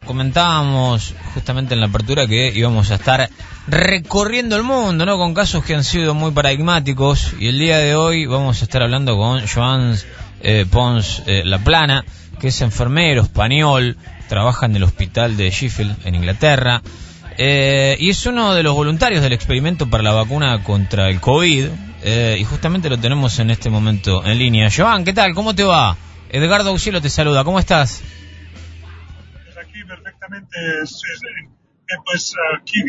comentábamos justamente en la apertura que íbamos a estar recorriendo el mundo, ¿no? Con casos que han sido muy paradigmáticos, y el día de hoy vamos a estar hablando con Joan Pons Laplana, que es enfermero español, trabaja en el hospital de Sheffield en Inglaterra, y es uno de los voluntarios del experimento para la vacuna contra el COVID, y justamente lo tenemos en este momento en línea. Joan, ¿qué tal? ¿Cómo te va? Edgardo Auxielo te saluda, ¿cómo estás? Pues aquí perfectamente, pues aquí...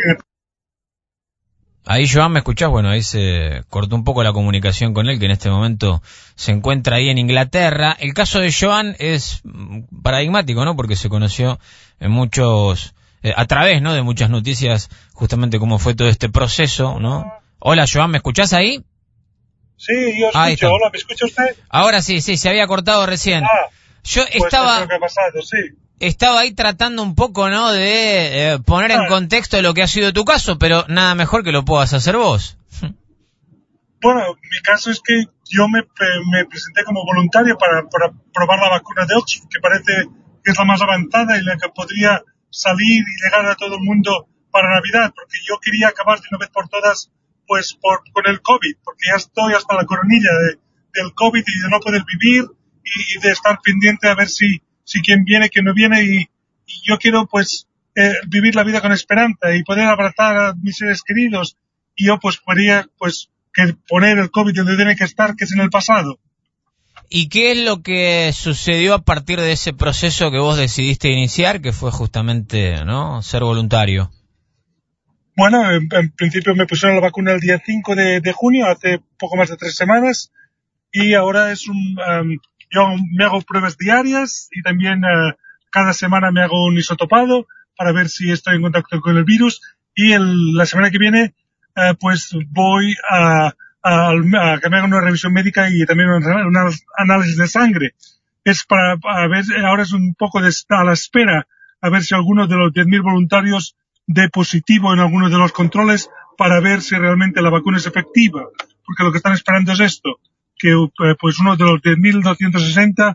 Ahí, Joan, ¿me escuchás? Bueno, ahí se cortó un poco la comunicación con él, que en este momento se encuentra ahí en Inglaterra. El caso de Joan es paradigmático, ¿no? Porque se conoció en muchos, a través, ¿no? De muchas noticias, justamente cómo fue todo este proceso, ¿no? Hola, Joan, ¿me escuchás ahí? Sí, yo escucho. Hola, ¿me escucha usted? Ahora sí, se había cortado recién. Yo pues estaba... ¿Qué ha pasado? Sí. Estaba ahí tratando un poco, ¿no?, de poner en contexto lo que ha sido tu caso, pero nada mejor que lo puedas hacer vos. Bueno, mi caso es que yo me presenté como voluntario para probar la vacuna de Oxford, que parece que es la más avanzada y la que podría salir y llegar a todo el mundo para Navidad, porque yo quería acabar de una vez por todas pues con el COVID, porque ya estoy hasta la coronilla del COVID y de no poder vivir y de estar pendiente a ver si quién viene, quién no viene, y yo quiero pues vivir la vida con esperanza y poder abrazar a mis seres queridos, y yo pues podría pues que poner el COVID donde tiene que estar, que es en el pasado. ¿Y qué es lo que sucedió a partir de ese proceso que vos decidiste iniciar, que fue justamente, ¿no?, ser voluntario? Bueno, en principio me pusieron la vacuna el día 5 de junio, hace poco más de 3 semanas, y ahora es yo me hago pruebas diarias y también cada semana me hago un isotopado para ver si estoy en contacto con el virus, y la semana que viene pues voy a que me hagan una revisión médica y también un análisis de sangre. Es para ver, ahora es un poco a la espera a ver si alguno de los 10.000 voluntarios dé positivo en alguno de los controles para ver si realmente la vacuna es efectiva, porque lo que están esperando es esto, que pues uno de los 10.260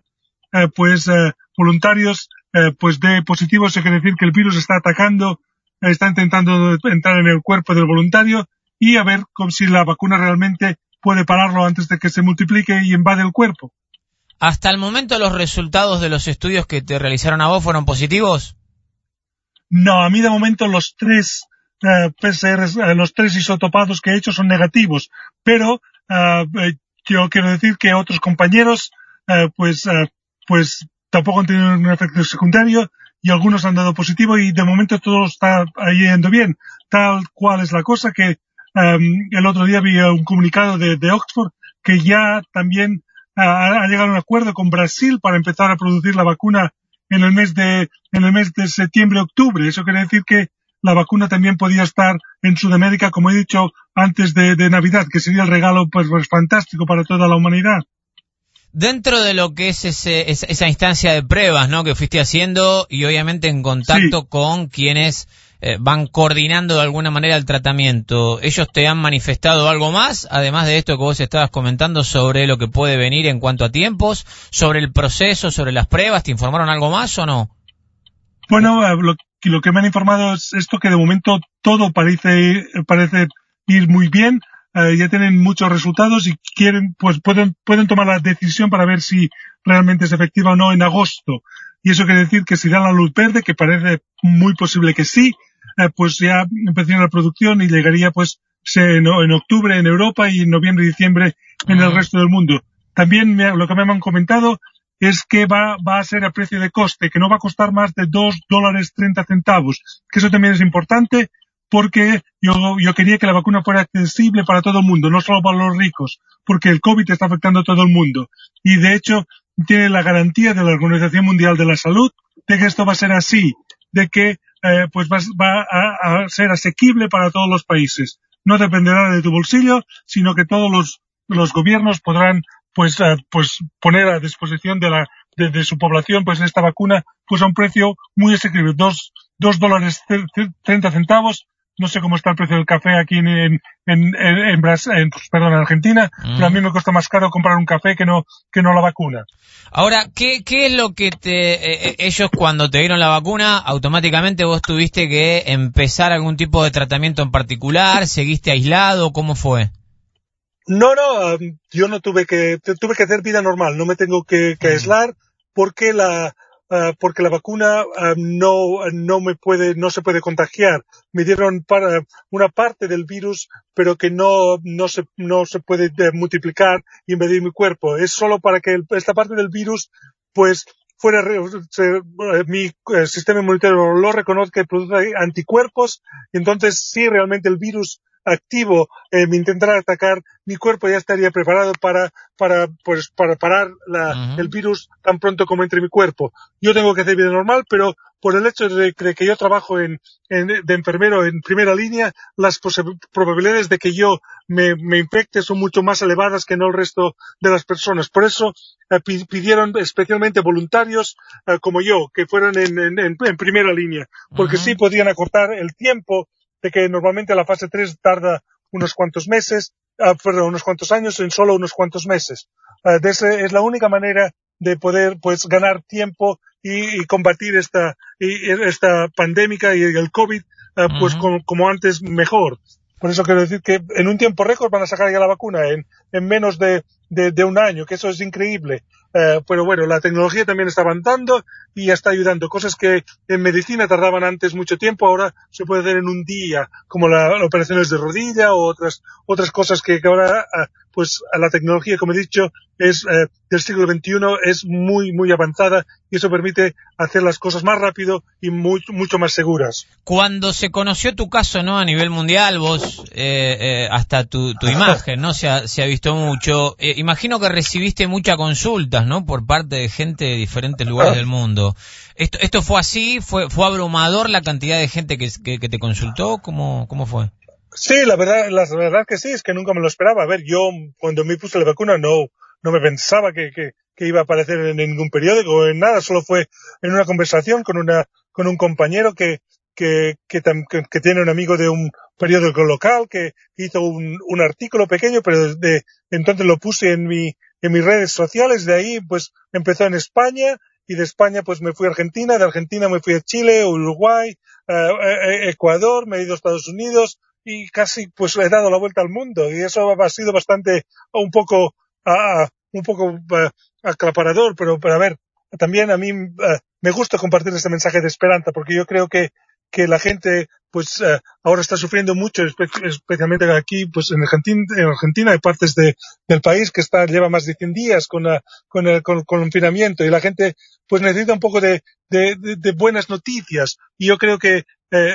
voluntarios pues dé positivo. Eso quiere decir que el virus está atacando, está intentando entrar en el cuerpo del voluntario, y a ver si la vacuna realmente puede pararlo antes de que se multiplique y invade el cuerpo. ¿Hasta el momento los resultados de los estudios que te realizaron a vos fueron positivos? No, a mí de momento los 3 PCRs, los 3 isotopados que he hecho son negativos, pero yo quiero decir que otros compañeros pues tampoco han tenido un efecto secundario, y algunos han dado positivo, y de momento todo está yendo bien. Tal cual es la cosa que el otro día vi un comunicado de Oxford que ya también ha llegado a un acuerdo con Brasil para empezar a producir la vacuna en el mes de septiembre-octubre. Eso quiere decir que la vacuna también podía estar en Sudamérica, como he dicho, antes de Navidad, que sería el regalo pues fantástico para toda la humanidad. Dentro de lo que es esa instancia de pruebas, ¿no?, que fuiste haciendo, y obviamente en contacto con quienes van coordinando de alguna manera el tratamiento, ¿ellos te han manifestado algo más, además de esto que vos estabas comentando sobre lo que puede venir en cuanto a tiempos, sobre el proceso, sobre las pruebas? ¿Te informaron algo más o no? Bueno, lo que me han informado es esto, que de momento todo parece ir muy bien. Ya tienen muchos resultados y quieren, pues pueden tomar la decisión para ver si realmente es efectiva o no en agosto. Y eso quiere decir que si dan la luz verde, que parece muy posible que sí, pues ya empezaría la producción y llegaría pues en octubre en Europa y en noviembre y diciembre en el resto del mundo. También lo que me han comentado es que va a ser a precio de coste, que no va a costar más de $2.30, que eso también es importante, porque yo quería que la vacuna fuera accesible para todo el mundo, no solo para los ricos, porque el COVID está afectando a todo el mundo. Y de hecho, tiene la garantía de la Organización Mundial de la Salud de que esto va a ser así, de que pues va a ser asequible para todos los países. No dependerá de tu bolsillo, sino que todos los gobiernos podrán pues poner a disposición de su población pues esta vacuna pues a un precio muy asequible, $2.30 no sé cómo está el precio del café aquí en Argentina, pero a mí me cuesta más caro comprar un café que no la vacuna. Ahora, ¿qué es lo que ellos cuando te dieron la vacuna, automáticamente vos tuviste que empezar algún tipo de tratamiento en particular? ¿Seguiste aislado? ¿Cómo fue? No, yo no tuve que hacer vida normal, no me tengo que aislar porque porque la vacuna no se puede contagiar. Me dieron para una parte del virus, pero que no se puede multiplicar y invadir mi cuerpo. Es solo para que esta parte del virus, pues, mi sistema inmunitario lo reconozca y produzca anticuerpos, y entonces sí, realmente el virus activo me intentará atacar, mi cuerpo ya estaría preparado para parar el virus tan pronto como entre mi cuerpo. Yo tengo que hacer vida normal, pero por el hecho de que yo trabajo de enfermero en primera línea, las probabilidades de que yo me infecte son mucho más elevadas que no el resto de las personas. Por eso pidieron especialmente voluntarios como yo, que fueran en primera línea, porque sí podían acortar el tiempo de que normalmente la fase 3 tarda unos cuantos meses, unos cuantos años, en solo unos cuantos meses. Es la única manera de poder, pues, ganar tiempo y combatir esta pandemia y el COVID, pues, como antes mejor. Por eso quiero decir que en un tiempo récord van a sacar ya la vacuna, en menos de un año, que eso es increíble. Pero bueno, la tecnología también está avanzando y ya está ayudando. Cosas que en medicina tardaban antes mucho tiempo, ahora se puede hacer en un día, como las operaciones de rodilla o otras cosas que ahora, pues, la tecnología, como he dicho, es del siglo XXI, es muy, muy avanzada, y eso permite hacer las cosas más rápido y mucho más seguras. Cuando se conoció tu caso, ¿no? A nivel mundial, vos, hasta tu imagen, ¿no? Se ha visto mucho. Imagino que recibiste muchas consultas, ¿no? Por parte de gente de diferentes lugares del mundo. ¿Esto fue así? ¿Fue abrumador la cantidad de gente que te consultó? ¿Cómo fue? Sí, la verdad que sí, es que nunca me lo esperaba. A ver, yo cuando me puse la vacuna no me pensaba que iba a aparecer en ningún periódico o en nada, solo fue en una conversación con un compañero que tiene un amigo de un periódico local que hizo un artículo pequeño, pero entonces lo puse en mis redes sociales. De ahí, pues, empezó en España, y de España, pues, me fui a Argentina, de Argentina me fui a Chile, Uruguay, Ecuador, me he ido a Estados Unidos, y casi, pues, he dado la vuelta al mundo, y eso ha sido un poco aclaparador, pero a ver, también a mí me gusta compartir este mensaje de esperanza, porque yo creo que la gente, pues, ahora está sufriendo mucho, especialmente aquí, pues, en Argentina hay partes del país que lleva más de 100 días con el confinamiento, y la gente, pues, necesita un poco de buenas noticias, y yo creo que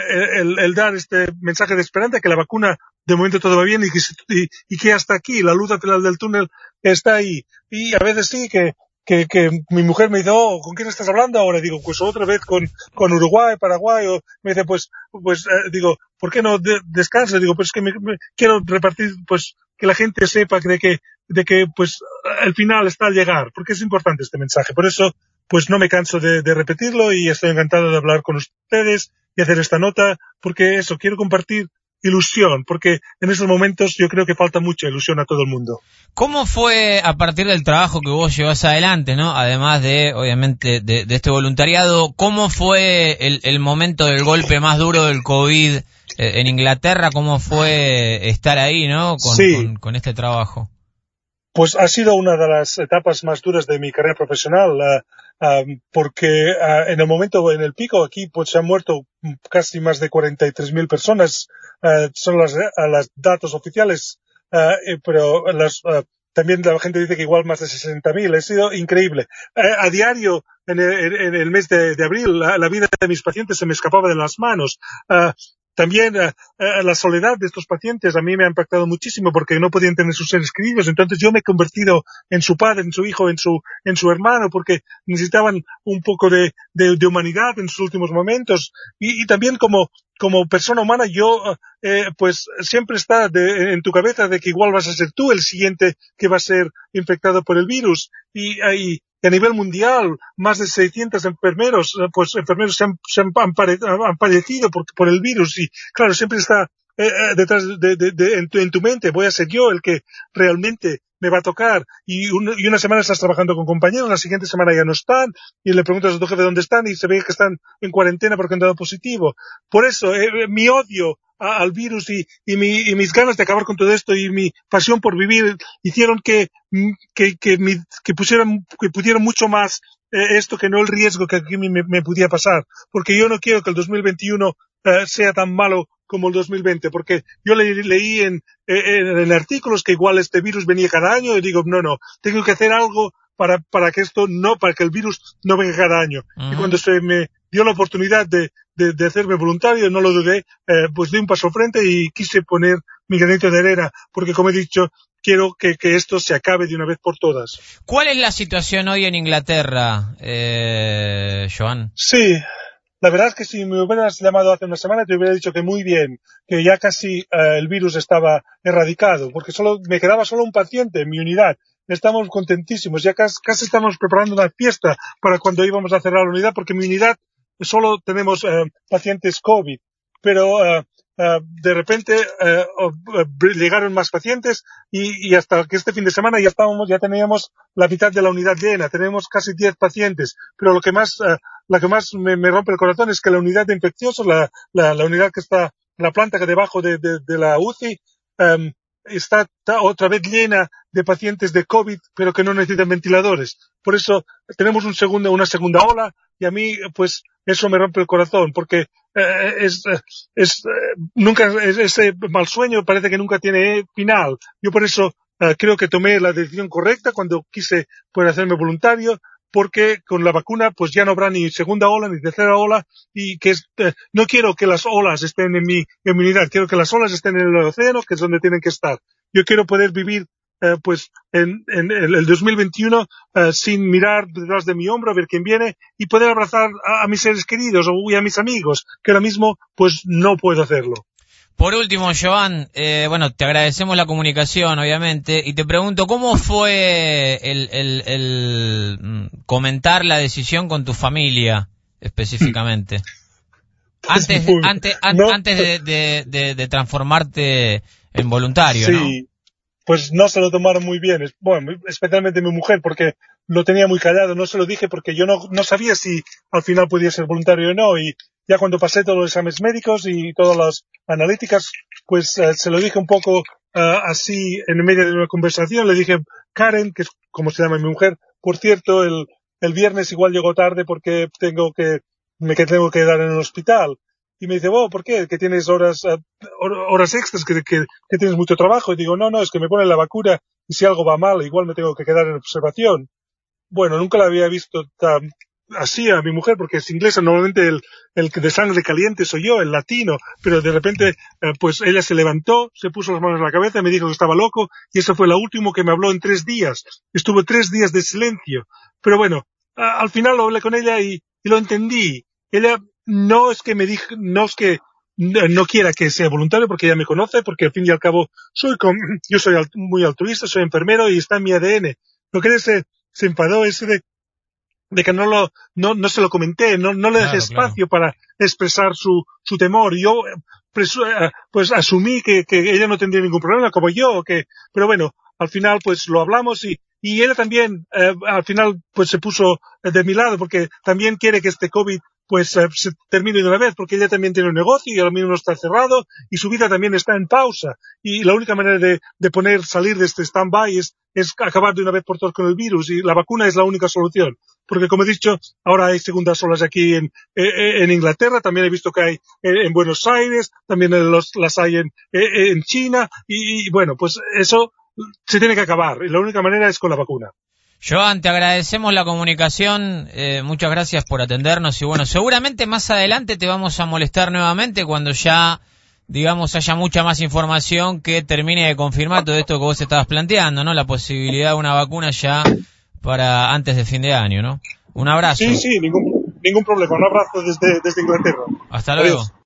el dar este mensaje de esperanza, que la vacuna de momento todo va bien y que hasta aquí, la luz al final del túnel está ahí. Y a veces sí que mi mujer me dice, ¿con quién estás hablando ahora? Digo, pues otra vez con Uruguay, Paraguay, o me dice, digo, ¿por qué no descansas? Digo, pues es que quiero repartir, pues, que la gente sepa de que, pues, el final está al llegar, porque es importante este mensaje. Por eso, pues, no me canso de repetirlo, y estoy encantado de hablar con ustedes y hacer esta nota, porque eso, quiero compartir ilusión, porque en esos momentos yo creo que falta mucha ilusión a todo el mundo. ¿Cómo fue, a partir del trabajo que vos llevas adelante, ¿no? Además de, obviamente, de este voluntariado, cómo fue el momento del golpe más duro del COVID en Inglaterra? ¿Cómo fue estar ahí, ¿no? Con este trabajo. Pues ha sido una de las etapas más duras de mi carrera profesional, porque en el pico aquí, pues, se han muerto casi más de 43.000 personas, son los datos oficiales, pero también la gente dice que igual más de 60.000. Ha sido increíble. A diario, en el mes de abril, la vida de mis pacientes se me escapaba de las manos. También la soledad de estos pacientes a mí me ha impactado muchísimo, porque no podían tener sus seres queridos. Entonces yo me he convertido en su padre, en su hijo, en su hermano, porque necesitaban un poco de humanidad en sus últimos momentos. Y también como persona humana, yo pues siempre está en tu cabeza de que igual vas a ser tú el siguiente que va a ser infectado por el virus. Y y a nivel mundial más de 600 enfermeros, enfermeros han fallecido por el virus, y claro, siempre está detrás en tu mente, voy a ser yo el que realmente me va a tocar, y una semana estás trabajando con compañeros, la siguiente semana ya no están, y le preguntas a tu jefe dónde están, y se ve que están en cuarentena porque han dado positivo. Por eso, mi odio al virus y mis ganas de acabar con todo esto y mi pasión por vivir hicieron que pusieran mucho más esto que no el riesgo que aquí me podía pasar, porque yo no quiero que el 2021 sea tan malo como el 2020, porque yo leí en artículos que igual este virus venía cada año, y digo, no, tengo que hacer algo para que el virus no venga cada año. Y cuando se me dio la oportunidad de hacerme voluntario, no lo dudé, pues di un paso al frente y quise poner mi granito de arena, porque como he dicho, quiero que esto se acabe de una vez por todas. ¿Cuál es la situación hoy en Inglaterra, Joan? Sí. La verdad es que si me hubieras llamado hace una semana te hubiera dicho que muy bien, que ya casi el virus estaba erradicado, porque me quedaba solo un paciente en mi unidad. Estamos contentísimos, ya casi estamos preparando una fiesta para cuando íbamos a cerrar la unidad, porque en mi unidad solo tenemos pacientes COVID, pero de repente llegaron más pacientes y hasta que este fin de semana ya teníamos la mitad de la unidad llena, tenemos casi 10 pacientes, pero lo que más me rompe el corazón es que la unidad de infecciosos, la unidad que está, la planta que debajo de la UCI, está otra vez llena de pacientes de COVID, pero que no necesitan ventiladores. Por eso tenemos una segunda ola, y a mí, pues, eso me rompe el corazón, porque ese mal sueño parece que nunca tiene final. Yo por eso creo que tomé la decisión correcta cuando quise hacerme voluntario, porque con la vacuna pues ya no habrá ni segunda ola ni tercera ola, y que no quiero que las olas estén en mi unidad, quiero que las olas estén en el océano, que es donde tienen que estar. Yo quiero poder vivir en el 2021 sin mirar detrás de mi hombro a ver quién viene, y poder abrazar a mis seres queridos y a mis amigos, que ahora mismo pues no puedo hacerlo. Por último, Joan, te agradecemos la comunicación, obviamente, y te pregunto, ¿cómo fue el comentar la decisión con tu familia, específicamente? Antes de transformarte en voluntario, sí, ¿no? Pues no se lo tomaron muy bien, especialmente mi mujer, porque lo tenía muy callado, no se lo dije porque yo no sabía si al final podía ser voluntario o no, y ya cuando pasé todos los exámenes médicos y todas las analíticas, pues se lo dije un poco así en medio de una conversación. Le dije, Karen, que es como se llama mi mujer, por cierto, el viernes igual llego tarde porque tengo que quedar en el hospital. Y me dice, ¿por qué? ¿Que tienes horas extras, que tienes mucho trabajo? Y digo, no, es que me ponen la vacuna y si algo va mal, igual me tengo que quedar en observación. Bueno, nunca la había visto tan así a mi mujer, porque es inglesa. Normalmente el de sangre caliente soy yo, el latino, pero de repente pues ella se levantó, se puso las manos en la cabeza, me dijo que estaba loco, y eso fue lo último que me habló en 3 días. Estuvo 3 días de silencio. Pero bueno, al final lo hablé con ella y lo entendí. Ella no es que no quiera que sea voluntario, porque ella me conoce, porque al fin y al cabo yo soy muy altruista, soy enfermero y está en mi ADN. Lo que ella se enfadó es de que no se lo comenté, no le dejé espacio para expresar su temor. Y yo pues asumí que ella no tendría ningún problema, como yo, pero bueno, al final pues lo hablamos, y ella también al final pues se puso de mi lado, porque también quiere que este COVID pues se termine de una vez, porque ella también tiene un negocio y ahora mismo está cerrado y su vida también está en pausa, y la única manera de salir de este stand-by es acabar de una vez por todas con el virus, y la vacuna es la única solución, porque como he dicho, ahora hay segundas olas aquí en Inglaterra, también he visto que hay en Buenos Aires, también las hay en China, y bueno, pues eso se tiene que acabar, y la única manera es con la vacuna. Joan, te agradecemos la comunicación, muchas gracias por atendernos, y bueno, seguramente más adelante te vamos a molestar nuevamente cuando ya, digamos, haya mucha más información que termine de confirmar todo esto que vos estabas planteando, ¿no? La posibilidad de una vacuna ya para antes de fin de año, ¿no? Un abrazo. Sí, ningún problema, un abrazo desde Inglaterra. Hasta luego. Adiós.